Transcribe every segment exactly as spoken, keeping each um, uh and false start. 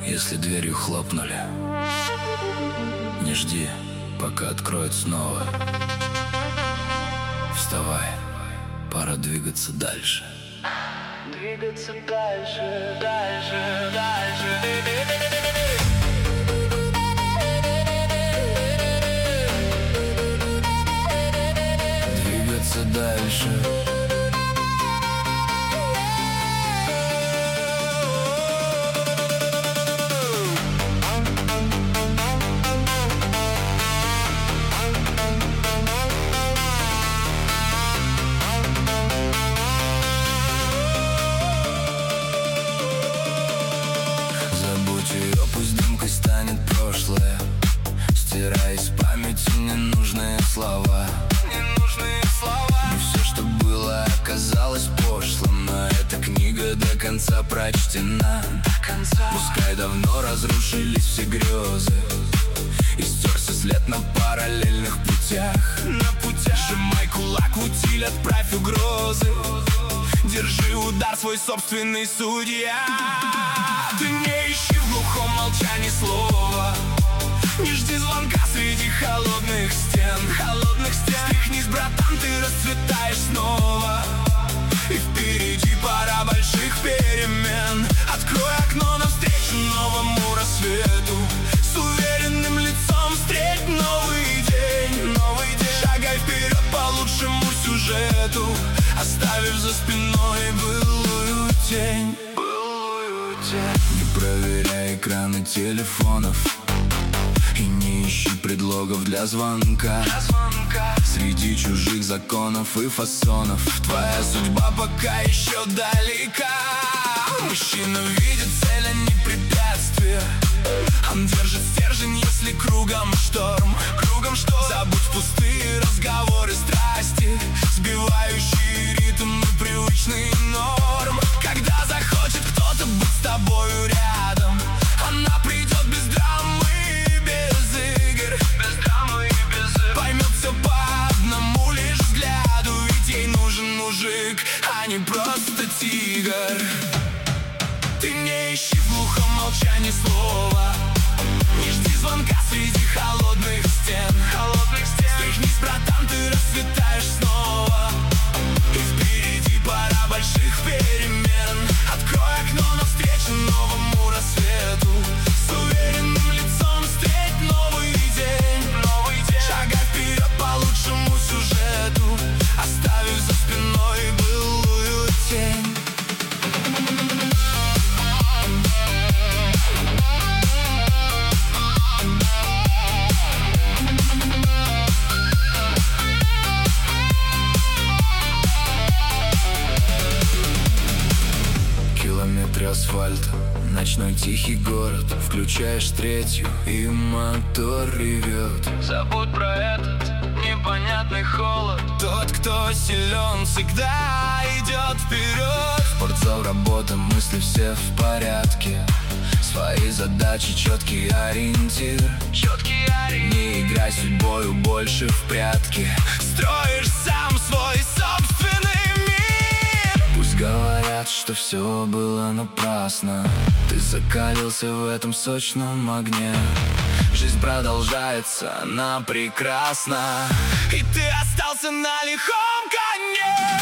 если дверью хлопнули. Не жди, пока откроют снова. Вставай, пора двигаться дальше. Двигаться дальше, дальше, дальше. Двигаться дальше. Пусть дымкой станет прошлое, стирая из памяти ненужные слова. Ненужные слова. Не все, что было, оказалось пошлым, но эта книга до конца прочтена. До конца. Пускай давно разрушились все грезы и стерся след на параллельных путях. На путях. Сжимай кулак в утиль, отправь угрозы. Держи удар, свой собственный судья. Ты не ищи в глухом молчании слова. Не жди звонка среди холодных стен. Холодных стен. Стряхнись, братан, ты расцветаешь снова. И впереди пора больших перемен. Открой окно навстречу новому рассвету. С уверенным лицом встреть новый день. Новый день. Шагай вперед по лучшему сюжету, оставив за спиной былую тень. Былую тень. Не проверяй экраны телефонов и не ищи предлогов для звонка. Для звонка. Среди чужих законов и фасонов твоя судьба пока еще далека. Мужчина видит цель, а не препятствия. Он держит стержень, если кругом шторм. Кругом шторм. Забудь пустые разговоры, страсти, сбивающие ритм непривычный норм. Когда захочет кто-то быть с тобою рядом, она придет без драмы и без игр. Без драмы и без игр. Поймет все по одному лишь взгляду, ведь ей нужен мужик, а не просто тигр. Ты не ищи в глухом молчании слова. Не жди звонка среди холодных стен. Холодных стен. Стряхнись, братан, ты расцветаешь снова. И впереди пора больших перемен. Открой окно навстречу новому рассвету. С уверенным лицом встреть новый день. Новый день. Шагай вперед по лучшему сюжету, оставив за спиной былую тень. Километры асфальта, ночной тихий город. Включаешь третью, и мотор ревет. Забудь про этот непонятный холод. Тот, кто силен, всегда идет вперед. Спортзал, работа, мысли все в порядке. Свои задачи, четкий ориентир. Четкий ориентир. Не играй судьбою больше в прятки. Строишь сам свой собственный мир. Пусть говорят, что все было напрасно. Ты закалился в этом сочном огне. Жизнь продолжается, она прекрасна. И ты остался на лихом коне.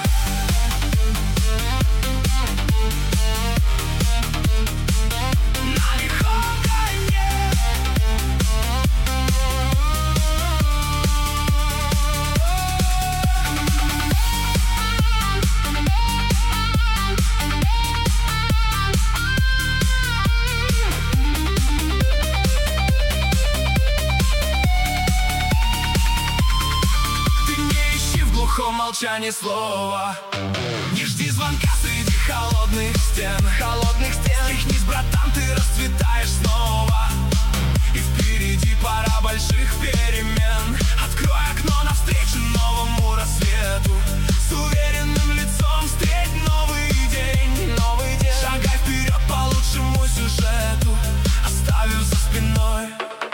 Молчание слова. Не жди звонка среди холодных стен. Холодных стен. Стряхнись, братан, ты расцветаешь снова. И впереди пора больших перемен. Открой окно навстречу новому рассвету. С уверенным лицом встреть новый день. Новый день. Шагай вперед по лучшему сюжету, оставив за спиной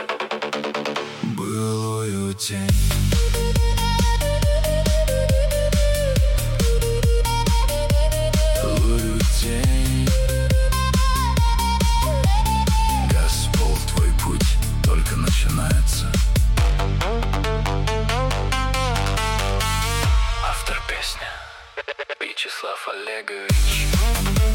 былую тень. начинается. Автор песни Вячеслав Олегович.